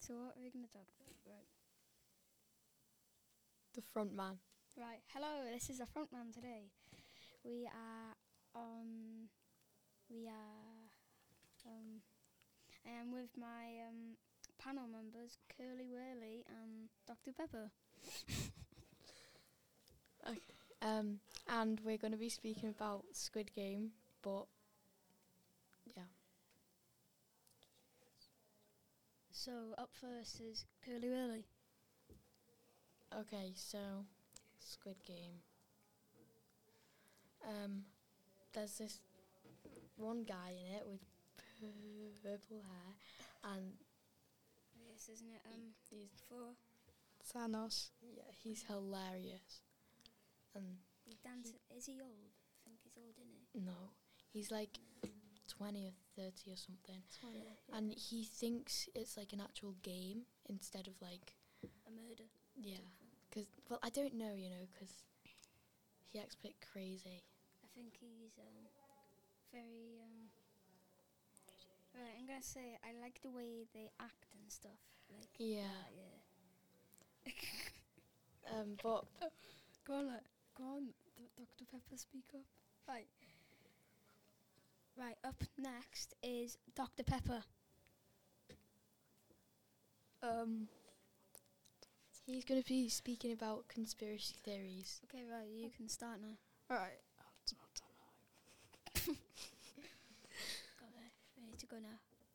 So what are we going to talk about? Right. The front man. Right. Hello, this is the front man today. We are on... I am with my panel members, Curly Whirly and Dr. Pepper. Okay. And we're going to be speaking about Squid Game, but yeah. So up first is Curly Whirly. Okay, so Squid Game. There's this one guy in it with purple hair, and Yes, isn't it? he's Thanos. yeah, he's hilarious. And He dances. Is he old? I think he's old, isn't he? no, he's like 20 or 30 or something. 20. And he thinks it's like an actual game instead of like... A murder. Yeah. Because, well, I don't know, because he acts a bit crazy. I think he's very... Right, I'm going to say I like the way they act and stuff. Like, Yeah. yeah. But... Go on, Dr. Pepper, speak up. Right. Right, up next is Dr. Pepper. He's going to be speaking about conspiracy theories. Okay, right, you can start now. Right. I don't know. Go there. Ready to go now.